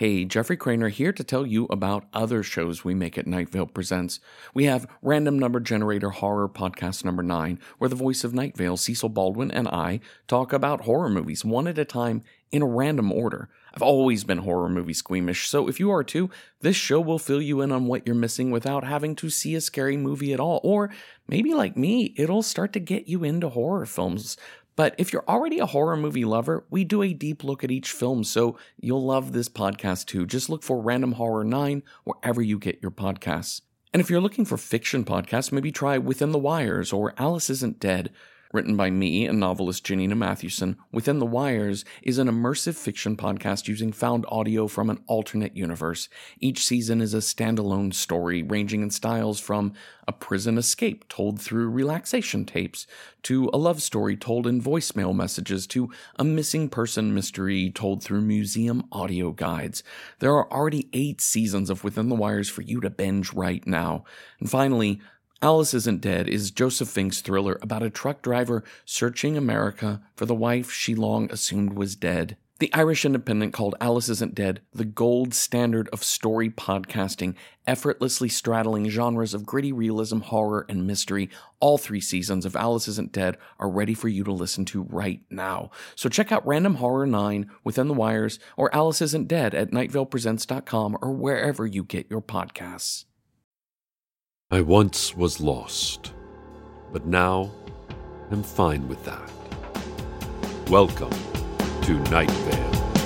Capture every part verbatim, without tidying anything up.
Hey, Jeffrey Craner here to tell you about other shows we make at Night Vale Presents. We have Random Number Generator Horror Podcast Number nine, where the voice of Night Vale, Cecil Baldwin, and I talk about horror movies one at a time in a random order. I've always been horror movie squeamish, so if you are too, this show will fill you in on what you're missing without having to see a scary movie at all. Or maybe like me, it'll start to get you into horror films. But if you're already a horror movie lover, we do a deep look at each film, so you'll love this podcast too. Just look for Random Horror nine wherever you get your podcasts. And if you're looking for fiction podcasts, maybe try Within the Wires or Alice Isn't Dead. Written by me and novelist Janina Mathewson, Within the Wires is an immersive fiction podcast using found audio from an alternate universe. Each season is a standalone story ranging in styles from a prison escape told through relaxation tapes, to a love story told in voicemail messages, to a missing person mystery told through museum audio guides. There are already eight seasons of Within the Wires for you to binge right now. And finally, Alice Isn't Dead is Joseph Fink's thriller about a truck driver searching America for the wife she long assumed was dead. The Irish Independent called Alice Isn't Dead the gold standard of story podcasting, effortlessly straddling genres of gritty realism, horror, and mystery. All three seasons of Alice Isn't Dead are ready for you to listen to right now. So check out Random Horror nine, Within the Wires, or Alice Isn't Dead at night vale presents dot com or wherever you get your podcasts. I once was lost, but now am fine with that. Welcome to Night Vale.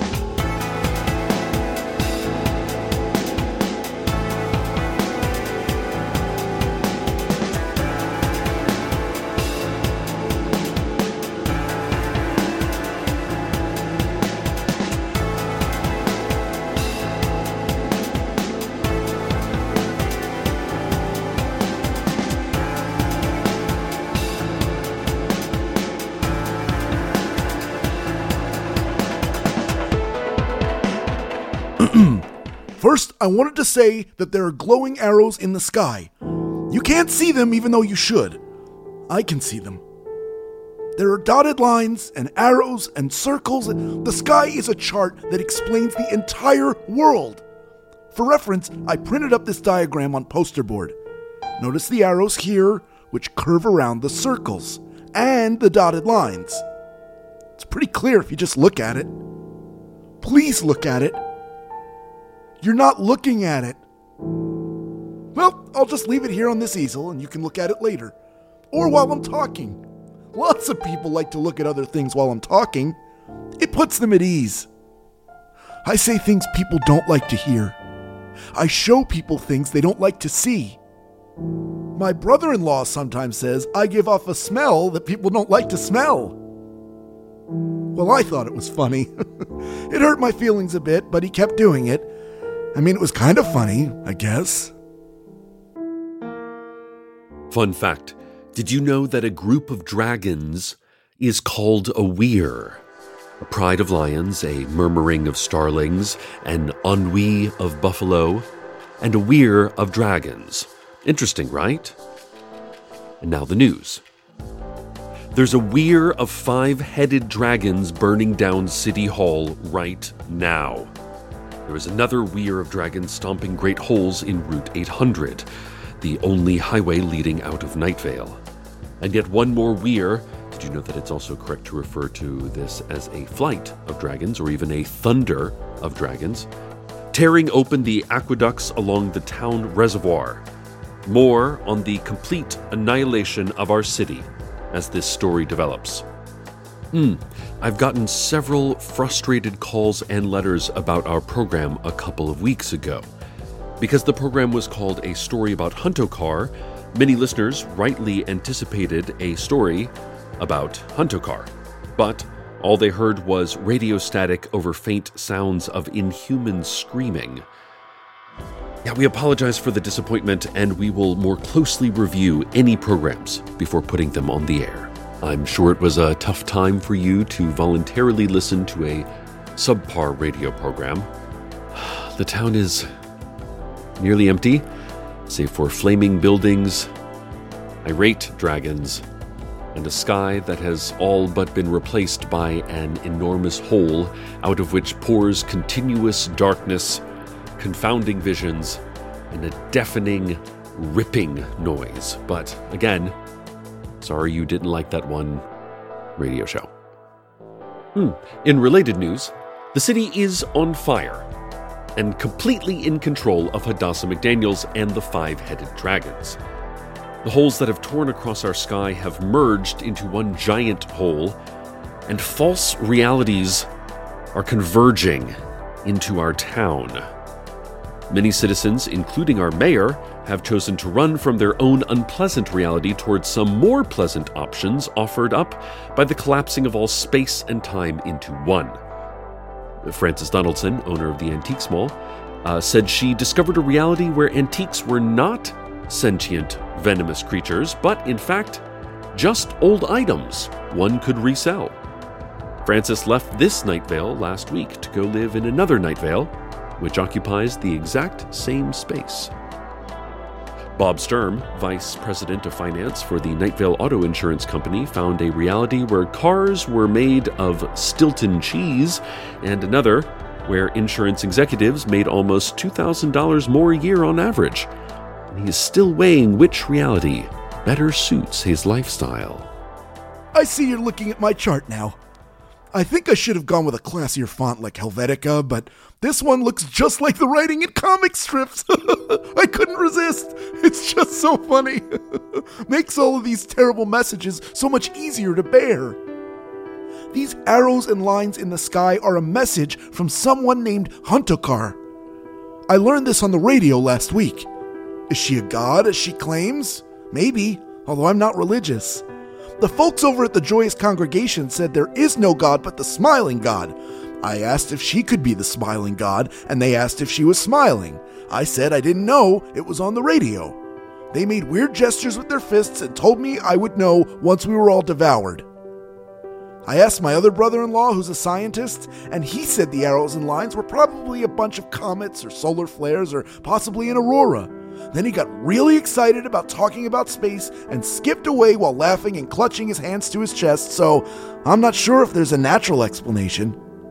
First, I wanted to say that there are glowing arrows in the sky. You can't see them even though you should. I can see them. There are dotted lines and arrows and circles. The sky is a chart that explains the entire world. For reference, I printed up this diagram on poster board. Notice the arrows here, which curve around the circles, and the dotted lines. It's pretty clear if you just look at it. Please look at it. You're not looking at it. Well, I'll just leave it here on this easel and you can look at it later. Or while I'm talking. Lots of people like to look at other things while I'm talking. It puts them at ease. I say things people don't like to hear. I show people things they don't like to see. My brother-in-law sometimes says I give off a smell that people don't like to smell. Well, I thought it was funny. It hurt my feelings a bit, but he kept doing it. I mean, it was kind of funny, I guess. Fun fact, did you know that a group of dragons is called a weir? A pride of lions, a murmuring of starlings, an ennui of buffalo, and a weir of dragons. Interesting, right? And now the news. There's a weir of five-headed dragons burning down City Hall right now. There is another weir of dragons stomping great holes in Route eight hundred, the only highway leading out of Night Vale. And yet one more weir. Did you know that it's also correct to refer to this as a flight of dragons or even a thunder of dragons? Tearing open the aqueducts along the town reservoir. More on the complete annihilation of our city as this story develops. Hmm, I've gotten several frustrated calls and letters about our program a couple of weeks ago. Because the program was called A Story About Huntokar, many listeners rightly anticipated a story about Huntokar. But all they heard was radio static over faint sounds of inhuman screaming. Yeah, we apologize for the disappointment, and we will more closely review any programs before putting them on the air. I'm sure it was a tough time for you to voluntarily listen to a subpar radio program. The town is nearly empty, save for flaming buildings, irate dragons, and a sky that has all but been replaced by an enormous hole out of which pours continuous darkness, confounding visions, and a deafening, ripping noise. But again, sorry you didn't like that one radio show. Hmm. In related news, the city is on fire and completely in control of Hadassah McDaniels and the five-headed dragons. The holes that have torn across our sky have merged into one giant hole, and false realities are converging into our town. Many citizens, including our mayor, have chosen to run from their own unpleasant reality towards some more pleasant options offered up by the collapsing of all space and time into one. Frances Donaldson, owner of the Antiques Mall, uh, said she discovered a reality where antiques were not sentient, venomous creatures, but in fact, just old items one could resell. Frances left this Night Vale last week to go live in another Night Vale, which occupies the exact same space. Bob Sturm, vice president of finance for the Night Vale Auto Insurance Company, found a reality where cars were made of Stilton cheese, and another where insurance executives made almost two thousand dollars more a year on average. And he is still weighing which reality better suits his lifestyle. I see you're looking at my chart now. I think I should have gone with a classier font like Helvetica, but this one looks just like the writing in comic strips. I couldn't resist. It's just so funny. Makes all of these terrible messages so much easier to bear. These arrows and lines in the sky are a message from someone named Huntokar. I learned this on the radio last week. Is she a god, as she claims? Maybe, although I'm not religious. The folks over at the Joyous Congregation said there is no God but the Smiling God. I asked if she could be the Smiling God, and they asked if she was smiling. I said I didn't know, it was on the radio. They made weird gestures with their fists and told me I would know once we were all devoured. I asked my other brother-in-law, who's a scientist, and he said the arrows and lines were probably a bunch of comets or solar flares or possibly an aurora. Then he got really excited about talking about space and skipped away while laughing and clutching his hands to his chest, so I'm not sure if there's a natural explanation.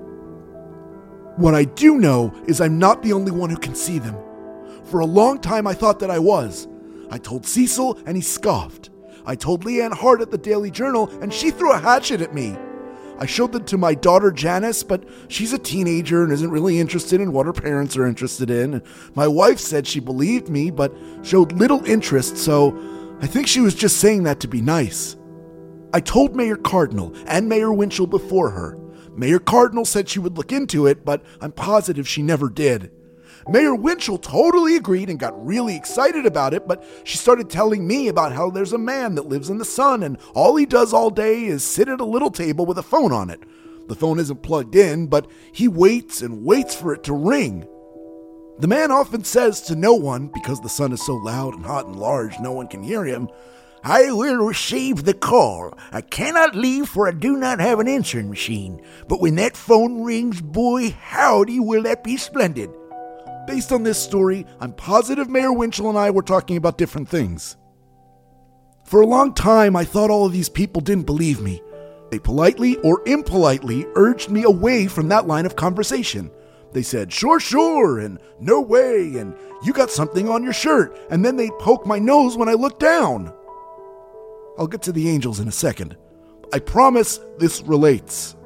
What I do know is I'm not the only one who can see them. For a long time I thought that I was. I told Cecil and he scoffed. I told Leanne Hart at the Daily Journal and she threw a hatchet at me. I showed them to my daughter Janice, but she's a teenager and isn't really interested in what her parents are interested in. My wife said she believed me, but showed little interest, so I think she was just saying that to be nice. I told Mayor Cardinal and Mayor Winchell before her. Mayor Cardinal said she would look into it, but I'm positive she never did. Mayor Winchell totally agreed and got really excited about it, but she started telling me about how there's a man that lives in the sun and all he does all day is sit at a little table with a phone on it. The phone isn't plugged in, but he waits and waits for it to ring. The man often says to no one, because the sun is so loud and hot and large no one can hear him, "I will receive the call. I cannot leave for I do not have an answering machine. But when that phone rings, boy, howdy will that be splendid." Based on this story, I'm positive Mayor Winchell and I were talking about different things. For a long time, I thought all of these people didn't believe me. They politely or impolitely urged me away from that line of conversation. They said, "Sure, sure," and "No way," and "You got something on your shirt," and then they'd poke my nose when I looked down. I'll get to the angels in a second. I promise this relates.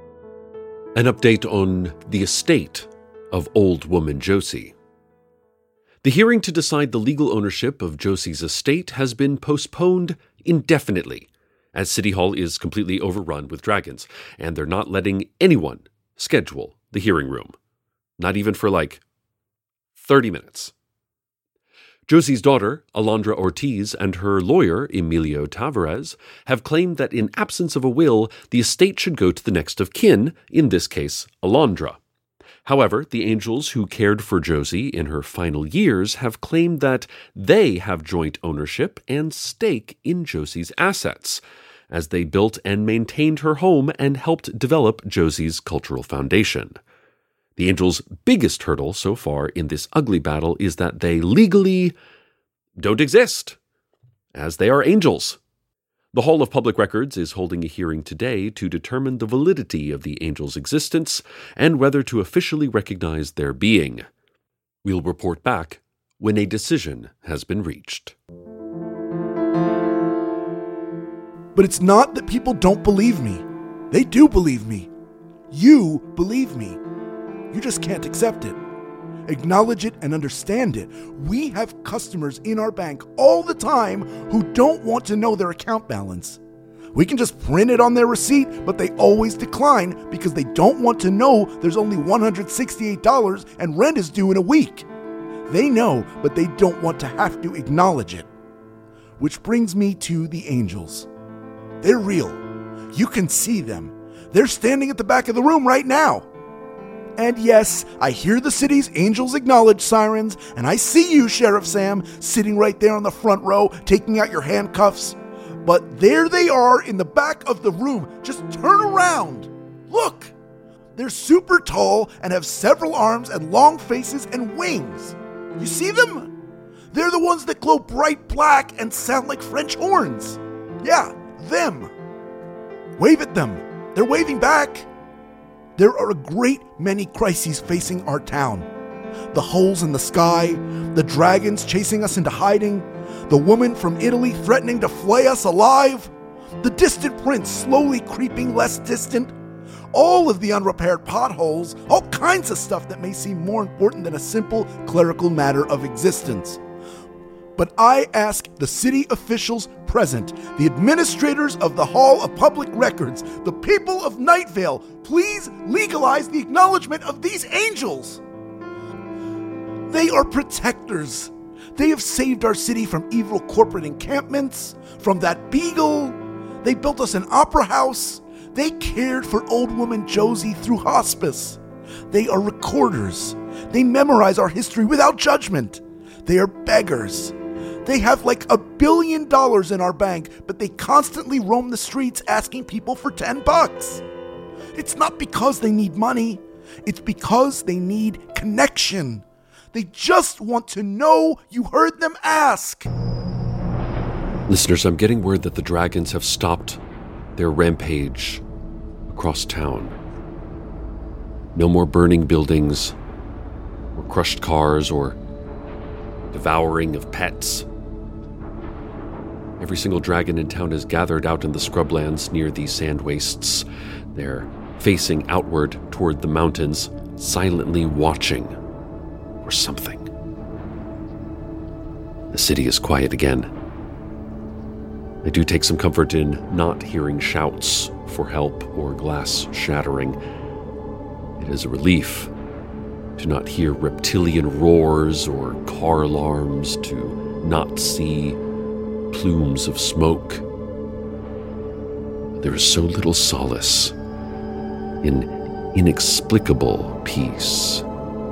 An update on the estate of old woman Josie. The hearing to decide the legal ownership of Josie's estate has been postponed indefinitely, as City Hall is completely overrun with dragons, and they're not letting anyone schedule the hearing room. Not even for like thirty minutes. Josie's daughter, Alondra Ortiz, and her lawyer, Emilio Tavares, have claimed that in absence of a will, the estate should go to the next of kin, in this case, Alondra. However, the angels who cared for Josie in her final years have claimed that they have joint ownership and stake in Josie's assets, as they built and maintained her home and helped develop Josie's cultural foundation. The angels' biggest hurdle so far in this ugly battle is that they legally don't exist, as they are angels. The Hall of Public Records is holding a hearing today to determine the validity of the angels' existence and whether to officially recognize their being. We'll report back when a decision has been reached. But it's not that people don't believe me. They do believe me. You believe me. You just can't accept it. Acknowledge it and understand it. We have customers in our bank all the time who don't want to know their account balance. We can just print it on their receipt, but they always decline because they don't want to know there's only one hundred sixty-eight dollars and rent is due in a week. They know, but they don't want to have to acknowledge it. Which brings me to the angels. They're real. You can see them. They're standing at the back of the room right now. And yes, I hear the city's angels acknowledge sirens, and I see you, Sheriff Sam, sitting right there on the front row, taking out your handcuffs. But there they are in the back of the room. Just turn around. Look. They're super tall and have several arms and long faces and wings. You see them? They're the ones that glow bright black and sound like French horns. Yeah, them. Wave at them. They're waving back. There are a great many crises facing our town. The holes in the sky, the dragons chasing us into hiding, the woman from Italy threatening to flay us alive, the distant prince slowly creeping less distant, all of the unrepaired potholes, all kinds of stuff that may seem more important than a simple clerical matter of existence. But I ask the city officials present, the administrators of the Hall of Public Records, the people of Night Vale, please legalize the acknowledgement of these angels. They are protectors. They have saved our city from evil corporate encampments, from that beagle. They built us an opera house. They cared for old woman Josie through hospice. They are recorders. They memorize our history without judgment. They are beggars. They have like a billion dollars in our bank, but they constantly roam the streets asking people for ten bucks. It's not because they need money. It's because they need connection. They just want to know you heard them ask. Listeners, I'm getting word that the dragons have stopped their rampage across town. No more burning buildings, or crushed cars, or devouring of pets. Every single dragon in town is gathered out in the scrublands near the sand wastes. They're facing outward toward the mountains, silently watching for something. The city is quiet again. I do take some comfort in not hearing shouts for help or glass shattering. It is a relief to not hear reptilian roars or car alarms, to not see plumes of smoke. There is so little solace in inexplicable peace.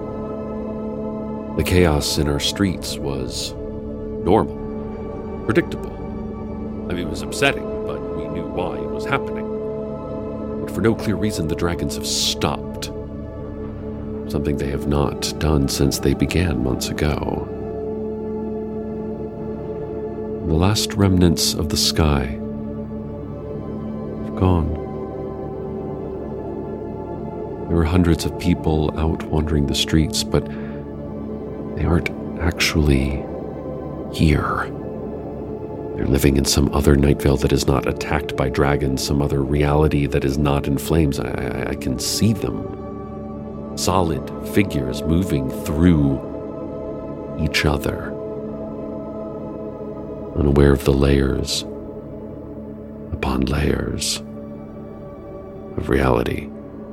The chaos in our streets was normal, predictable. I mean, it was upsetting, but we knew why it was happening. But for no clear reason, the dragons have stopped. Something they have not done since they began months ago. The last remnants of the sky have gone. There were hundreds of people out wandering the streets, but they aren't actually here. They're living in some other Night Vale that is not attacked by dragons, some other reality that is not in flames. I, I, I can see them. Solid figures moving through each other, unaware of the layers upon layers of reality.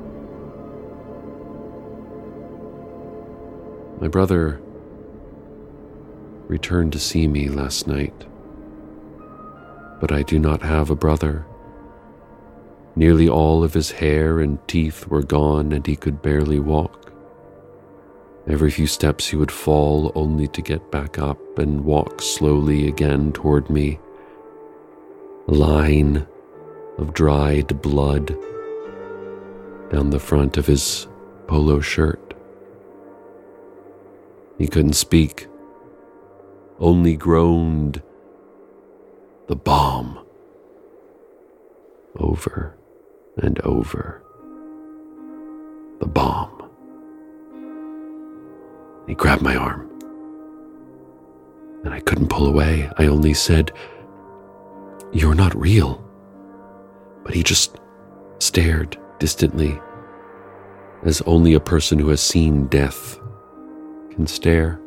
My brother returned to see me last night, but I do not have a brother. Nearly all of his hair and teeth were gone, and he could barely walk. Every few steps he would fall, only to get back up and walk slowly again toward me. A line of dried blood down the front of his polo shirt. He couldn't speak, only groaned, "The bomb, over and over. The bomb. He grabbed my arm, and I couldn't pull away. I only said, "You're not real." But he just stared distantly, as only a person who has seen death can stare.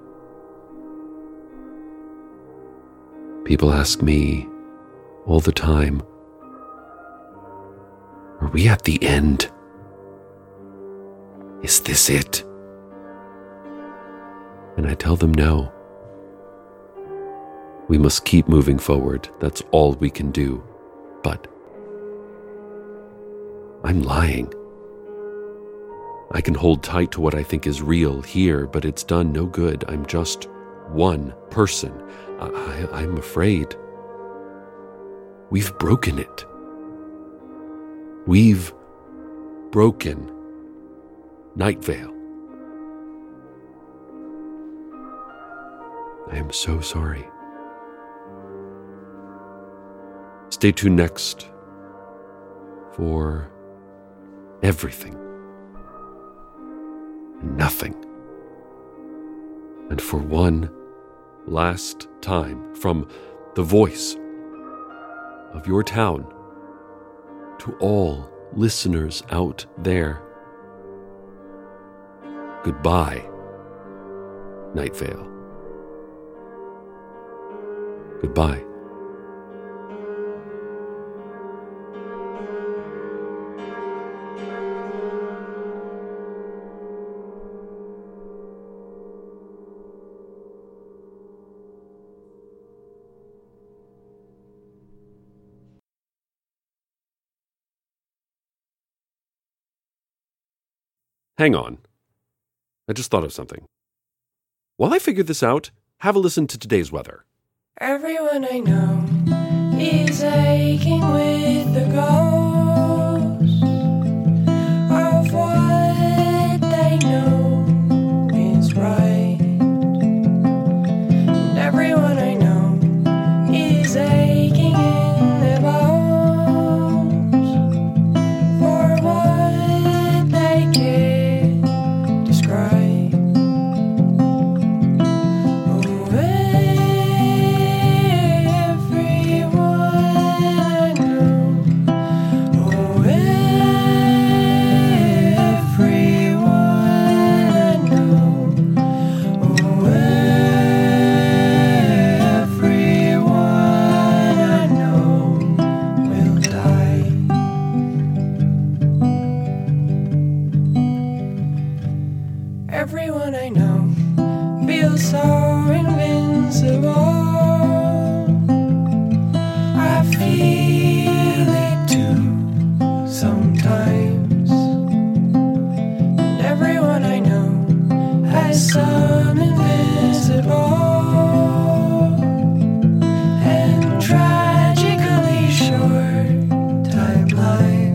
People ask me all the time, "Are we at the end? Is this it?" And I tell them no. We must keep moving forward. That's all we can do. But I'm lying. I can hold tight to what I think is real here, but it's done no good. I'm just one person. I, I, I'm afraid. We've broken it. We've broken Night Vale. I am so sorry. Stay tuned next for everything and nothing. And for one last time, from the voice of your town to all listeners out there, goodbye, Night Vale. Goodbye. Hang on. I just thought of something. While I figure this out, have a listen to today's weather. Everyone I know is aching with the ghost of what they know is right. And everyone I know is aching in their bones for what they can't describe. Everyone I know feels so invincible. I feel it too sometimes. And everyone I know has some invisible and tragically short timeline.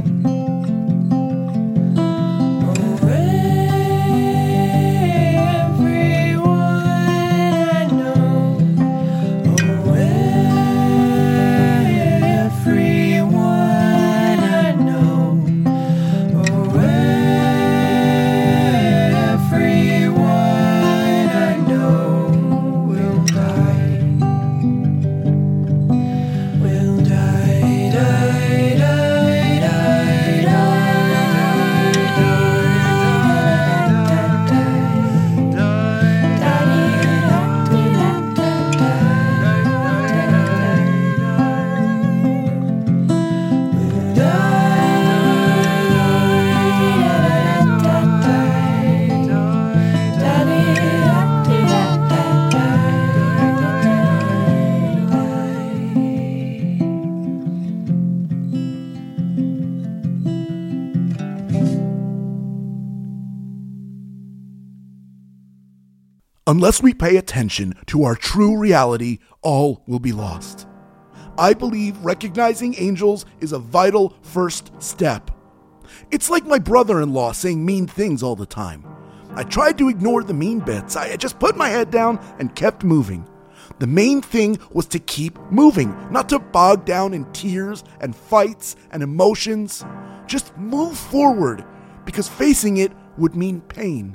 Unless we pay attention to our true reality, all will be lost. I believe recognizing angels is a vital first step. It's like my brother-in-law saying mean things all the time. I tried to ignore the mean bits. I just put my head down and kept moving. The main thing was to keep moving, not to bog down in tears and fights and emotions. Just move forward, because facing it would mean pain.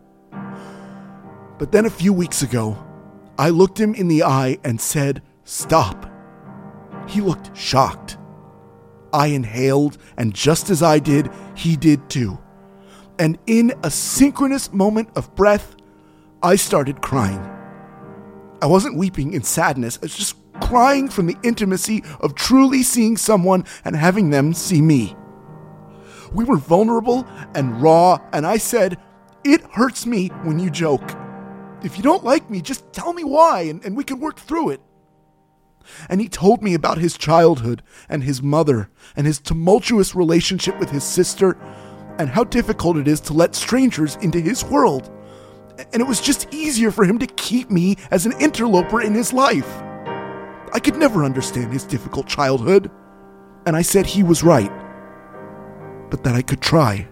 But then a few weeks ago, I looked him in the eye and said, "Stop." He looked shocked. I inhaled, and just as I did, he did too. And in a synchronous moment of breath, I started crying. I wasn't weeping in sadness, I was just crying from the intimacy of truly seeing someone and having them see me. We were vulnerable and raw, and I said, "It hurts me when you joke. If you don't like me, just tell me why, and, and we can work through it." And he told me about his childhood and his mother and his tumultuous relationship with his sister and how difficult it is to let strangers into his world. And it was just easier for him to keep me as an interloper in his life. I could never understand his difficult childhood, and I said he was right, but that I could try.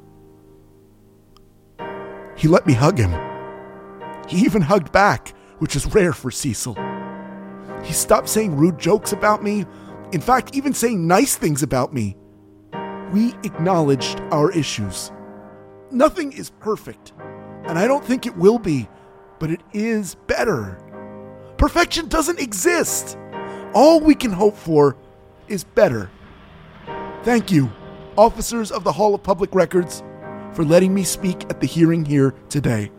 He let me hug him. He even hugged back, which is rare for Cecil. He stopped saying rude jokes about me, in fact, even saying nice things about me. We acknowledged our issues. Nothing is perfect, and I don't think it will be, but it is better. Perfection doesn't exist. All we can hope for is better. Thank you, officers of the Hall of Public Records, for letting me speak at the hearing here today.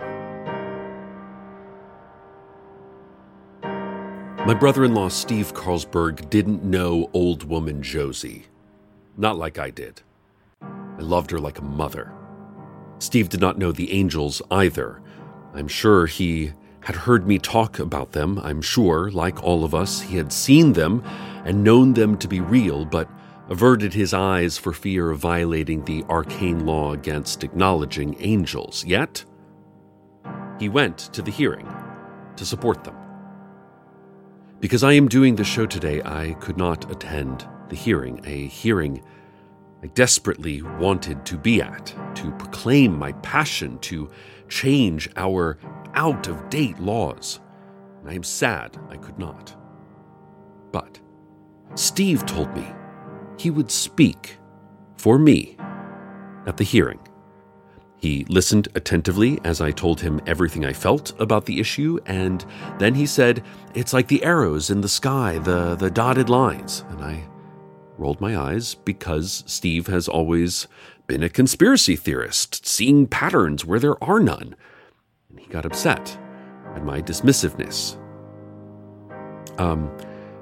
My brother-in-law Steve Carlsberg didn't know old woman Josie. Not like I did. I loved her like a mother. Steve did not know the angels either. I'm sure he had heard me talk about them. I'm sure, like all of us, he had seen them and known them to be real, but averted his eyes for fear of violating the arcane law against acknowledging angels. Yet, he went to the hearing to support them. Because I am doing the show today, I could not attend the hearing, a hearing I desperately wanted to be at, to proclaim my passion to change our out-of-date laws. And I am sad I could not. But Steve told me he would speak for me at the hearing. He listened attentively as I told him everything I felt about the issue, and then he said, "It's like the arrows in the sky, the, the dotted lines." And I rolled my eyes because Steve has always been a conspiracy theorist, seeing patterns where there are none. And he got upset at my dismissiveness. Um,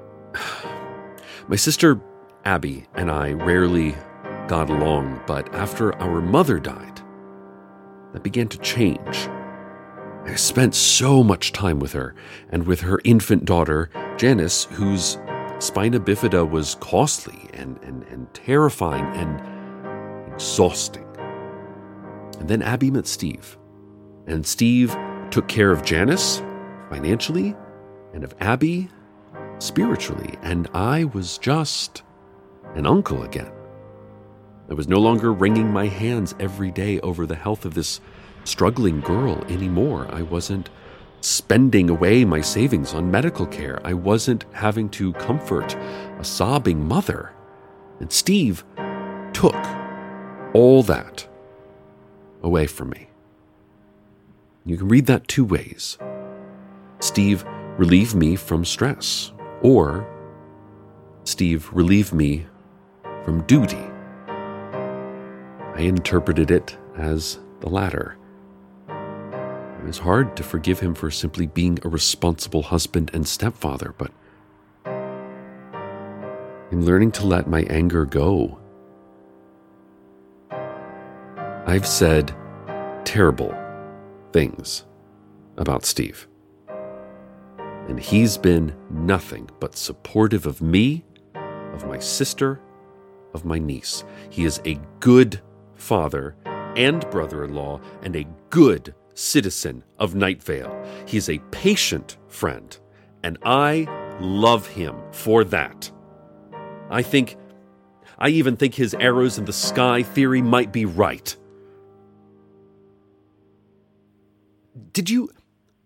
my sister Abby and I rarely got along, but after our mother died, that began to change. I spent so much time with her and with her infant daughter, Janice, whose spina bifida was costly and, and, and terrifying and exhausting. And then Abby met Steve, and Steve took care of Janice financially and of Abby spiritually, and I was just an uncle again. I was no longer wringing my hands every day over the health of this struggling girl anymore. I wasn't spending away my savings on medical care. I wasn't having to comfort a sobbing mother. And Steve took all that away from me. You can read that two ways. Steve relieved me from stress, or Steve relieved me from duty. I interpreted it as the latter. It was hard to forgive him for simply being a responsible husband and stepfather, but I'm learning to let my anger go. I've said terrible things about Steve, and he's been nothing but supportive of me, of my sister, of my niece. He is a good father and brother-in-law and a good citizen of Night Vale. He is a patient friend, and I love him for that. I think, I even think his arrows in the sky theory might be right. Did you,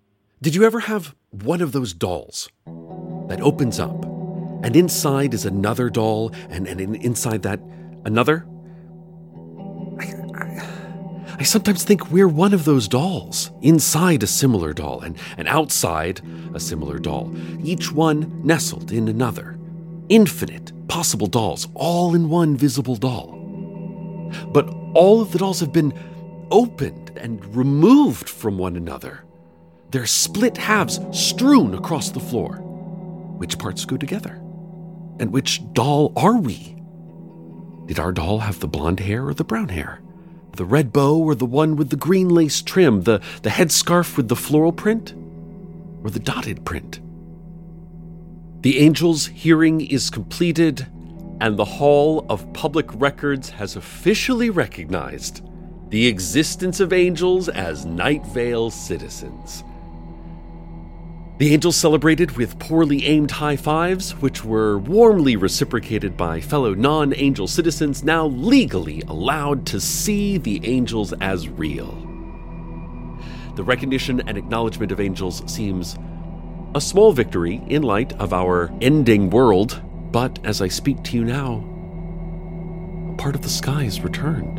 Did you ever have one of those dolls that opens up, and inside is another doll, and, and inside that, another? I, I, I sometimes think we're one of those dolls, inside a similar doll, and, and outside a similar doll, each one nestled in another. Infinite possible dolls, all in one visible doll. But all of the dolls have been opened and removed from one another. Their split halves strewn across the floor. Which parts go together? And which doll are we? Did our doll have the blonde hair or the brown hair? The red bow or the one with the green lace trim? The, the headscarf with the floral print? Or the dotted print? The angel's hearing is completed, and the Hall of Public Records has officially recognized the existence of angels as Night Vale citizens. The angels celebrated with poorly aimed high fives, which were warmly reciprocated by fellow non-angel citizens now legally allowed to see the angels as real. The recognition and acknowledgement of angels seems a small victory in light of our ending world, but as I speak to you now, a part of the sky has returned.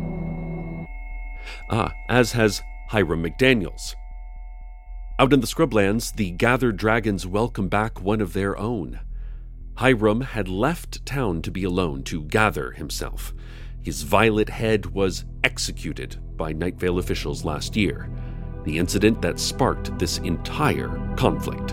Ah, as has Hiram McDaniels. Out in the Scrublands, the gathered dragons welcome back one of their own. Hiram had left town to be alone, to gather himself. His violet head was executed by Night Vale officials last year, the incident that sparked this entire conflict.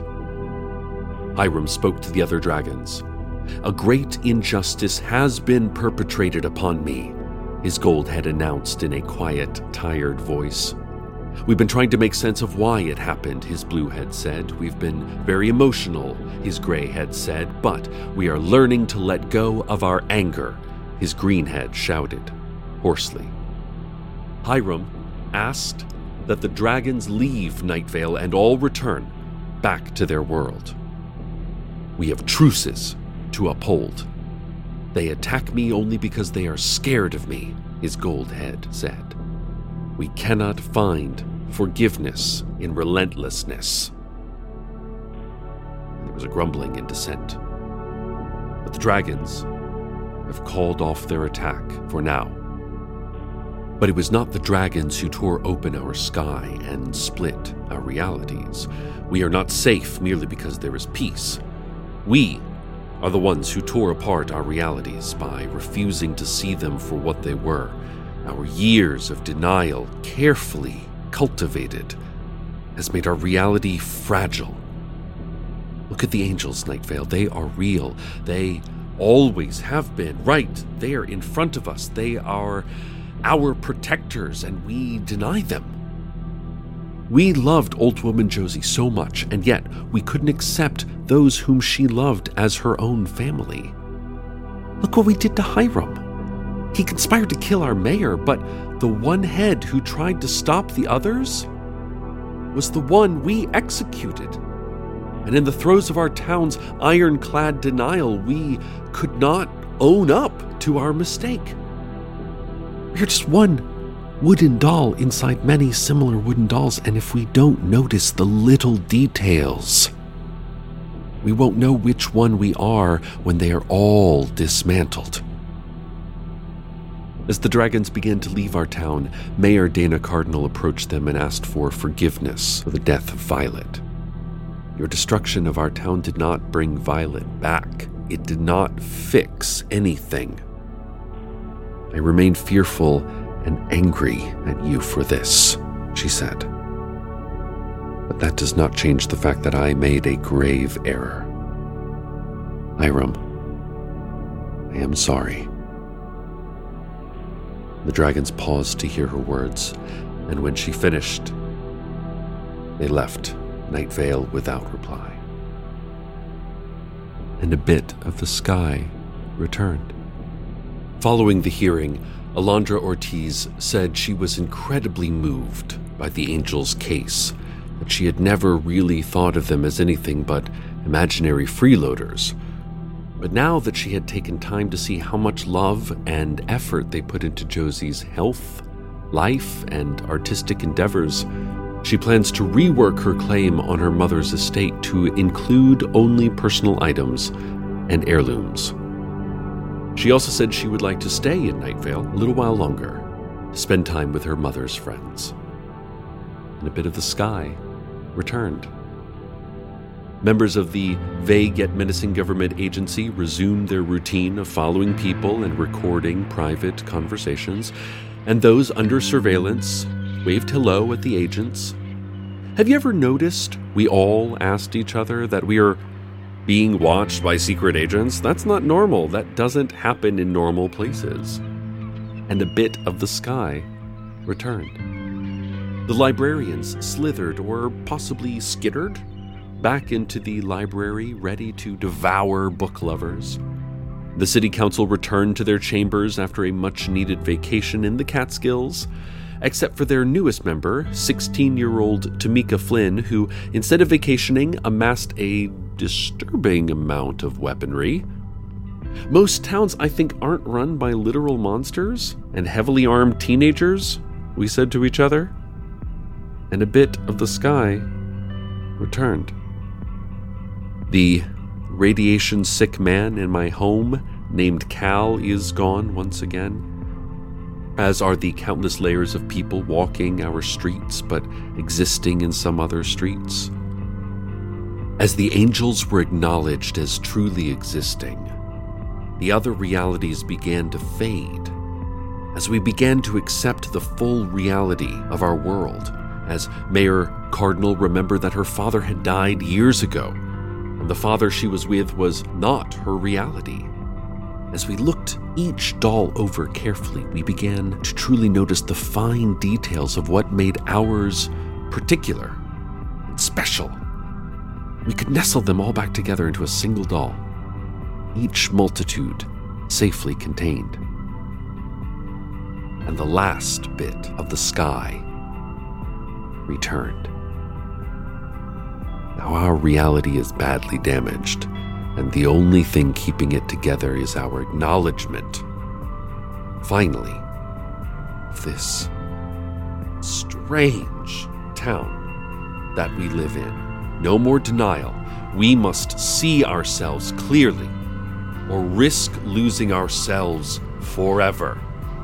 Hiram spoke to the other dragons. "A great injustice has been perpetrated upon me," his gold head announced in a quiet, tired voice. "We've been trying to make sense of why it happened," his blue head said. "We've been very emotional," his gray head said, "but we are learning to let go of our anger," his green head shouted, hoarsely. Hiram asked that the dragons leave Night Vale and all return back to their world. "We have truces to uphold. They attack me only because they are scared of me," his gold head said. "We cannot find forgiveness in relentlessness." And there was a grumbling in dissent. But the dragons have called off their attack for now. But it was not the dragons who tore open our sky and split our realities. We are not safe merely because there is peace. We are the ones who tore apart our realities by refusing to see them for what they were. Our years of denial, carefully cultivated, has made our reality fragile. Look at the angels, Night Vale. They are real. They always have been, right there in front of us. They are our protectors, and we deny them. We loved old woman Josie so much, and yet we couldn't accept those whom she loved as her own family. Look what we did to Hiram. He conspired to kill our mayor, but the one head who tried to stop the others was the one we executed. And in the throes of our town's ironclad denial, we could not own up to our mistake. We're just one wooden doll inside many similar wooden dolls, and if we don't notice the little details, we won't know which one we are when they are all dismantled. As the dragons began to leave our town, Mayor Dana Cardinal approached them and asked for forgiveness for the death of Violet. Your destruction of our town did not bring Violet back. It did not fix anything. I remain fearful and angry at you for this, she said. But that does not change the fact that I made a grave error. Hiram, I am sorry. The dragons paused to hear her words, and when she finished, they left Night Vale without reply. And a bit of the sky returned. Following the hearing, Alondra Ortiz said she was incredibly moved by the angels' case, that she had never really thought of them as anything but imaginary freeloaders. But now that she had taken time to see how much love and effort they put into Josie's health, life, and artistic endeavors, She plans to rework her claim on her mother's estate to include only personal items and heirlooms. She also said she would like to stay in Night Vale a little while longer, to spend time with her mother's friends. And a bit of the sky returned. Members of the vague yet menacing government agency resumed their routine of following people and recording private conversations, and those under surveillance waved hello at the agents. Have you ever noticed we all asked each other that we are being watched by secret agents? That's not normal. That doesn't happen in normal places. And a bit of the sky returned. The librarians slithered, or possibly skittered, back into the library, ready to devour book lovers. The city council returned to their chambers after a much-needed vacation in the Catskills, except for their newest member, sixteen-year-old Tamika Flynn, who, instead of vacationing, amassed a disturbing amount of weaponry. Most towns, I think, aren't run by literal monsters and heavily armed teenagers, we said to each other. And a bit of the sky returned. The radiation-sick man in my home, named Cal, is gone once again, as are the countless layers of people walking our streets but existing in some other streets. As the angels were acknowledged as truly existing, the other realities began to fade, as we began to accept the full reality of our world, as Mayor Cardinal remembered that her father had died years ago, and the father she was with was not her reality. As we looked each doll over carefully, we began to truly notice the fine details of what made ours particular and special. We could nestle them all back together into a single doll, each multitude safely contained. And the last bit of the sky returned. Now our reality is badly damaged, and the only thing keeping it together is our acknowledgement, finally, of this strange town that we live in. No more denial. We must see ourselves clearly, or risk losing ourselves forever.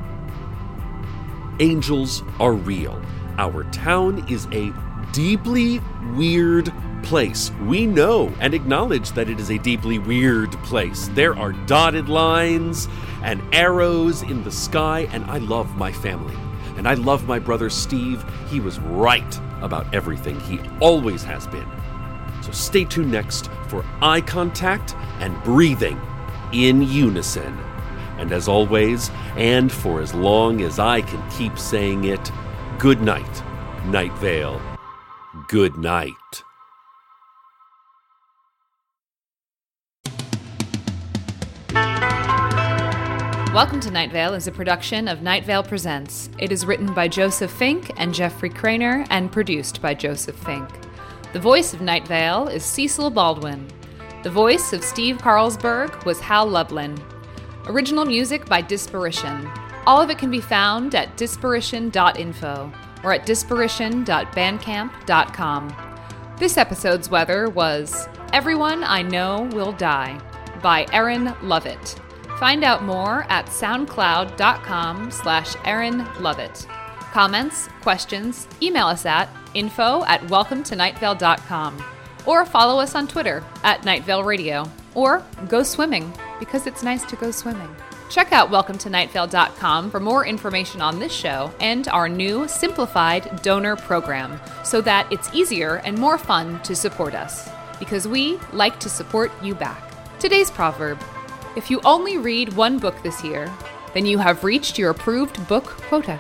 Angels are real. Our town is a deeply weird place. We know and acknowledge that it is a deeply weird place. There are dotted lines and arrows in the sky, and I love my family. And I love my brother Steve. He was right about everything. He always has been. So stay tuned next for eye contact and breathing in unison. And as always, and for as long as I can keep saying it, good night, Night Vale. Good night. Welcome to Night Vale is a production of Night Vale Presents. It is written by Joseph Fink and Jeffrey Craner and produced by Joseph Fink. The voice of Night Vale is Cecil Baldwin. The voice of Steve Carlsberg was Hal Lublin. Original music by Disparition. All of it can be found at disparition dot info or at disparition dot bandcamp dot com. This episode's weather was Everyone I Know Will Die by Aaron Lovett. Find out more at soundcloud.com slash Aaron Lovett. Comments, questions, email us at info at welcome to night vale dot com or follow us on Twitter at Night Vale Radio, or go swimming because it's nice to go swimming. Check out welcome to night vale dot com for more information on this show and our new simplified donor program so that it's easier and more fun to support us, because we like to support you back. Today's proverb: if you only read one book this year, then you have reached your approved book quota.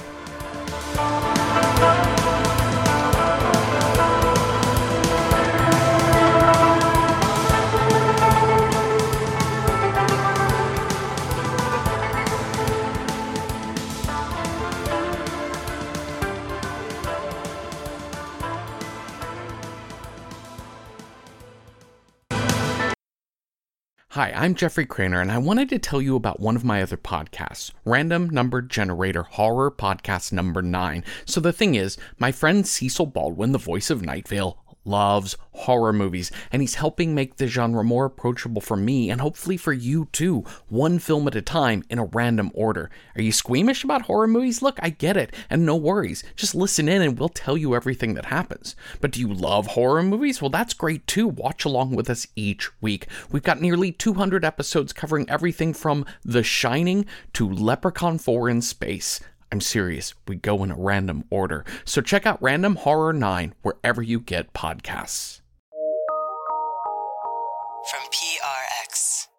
Hi, I'm Jeffrey Craner, and I wanted to tell you about one of my other podcasts, Random Number Generator Horror Podcast Number nine. So the thing is, my friend Cecil Baldwin, the voice of Night Vale, loves horror movies, and he's helping make the genre more approachable for me and hopefully for you too, one film at a time in a random order. Are you squeamish about horror movies? Look, I get it, and no worries. Just listen in and we'll tell you everything that happens. But do you love horror movies? Well, that's great too. Watch along with us each week. We've got nearly two hundred episodes covering everything from The Shining to Leprechaun four in Space. I'm serious, we go in a random order. So check out Random Horror nine wherever you get podcasts. From P R X.